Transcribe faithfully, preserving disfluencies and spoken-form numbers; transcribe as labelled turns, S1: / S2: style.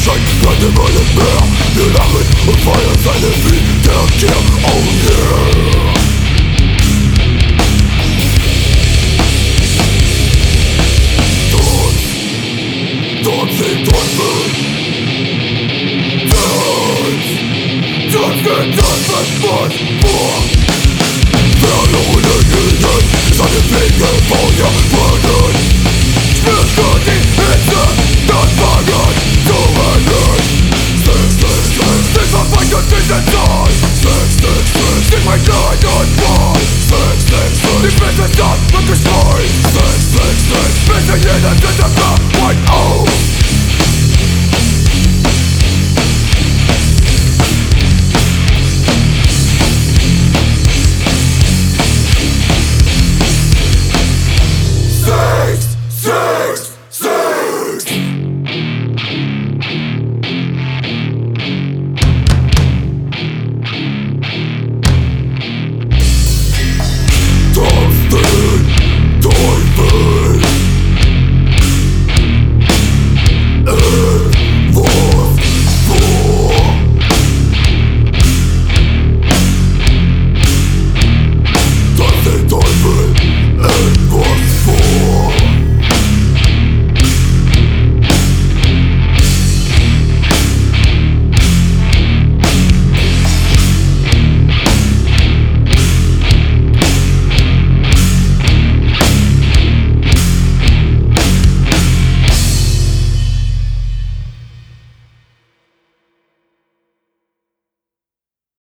S1: Zeit, keine Weile mehr. Wir lachen und feiern seine Wiederkehr. Oh yeah. Tod, Tod sind Teufel. Tod, Tod wird Teufel was vor. Verlorene Juden, seine Wege Feuer brennen. Spürst du die Hitze, das Fangen zu rennen. Six, six, six, six, verweigert diesen Tag. Six, six, six, six, mein Leid und Wahl. Six, six, six, die Bisse Stadt wird geschreit. Six, six, six, bis in jeder Sitte bleibt auf.